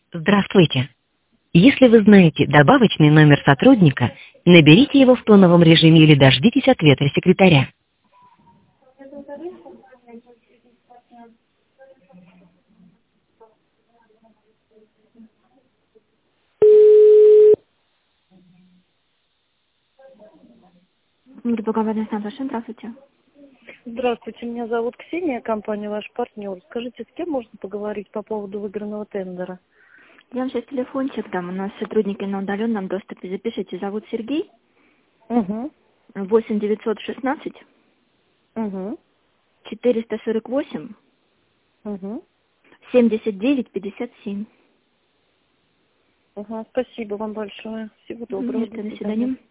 Здравствуйте. Если вы знаете добавочный номер сотрудника, наберите его в тоновом режиме или дождитесь ответа секретаря. Благовидный Сантошин, здравствуйте. Здравствуйте, меня зовут Ксения, компания «Ваш партнер». Скажите, с кем можно поговорить по поводу выигранного тендера? Я вам сейчас телефончик дам. У нас сотрудники на удаленном доступе. Запишите. Зовут Сергей. Угу, 8 916 угу, 448 угу. 79 57. Ага, спасибо вам большое. Всего доброго. Нет, До до свидания. свидания.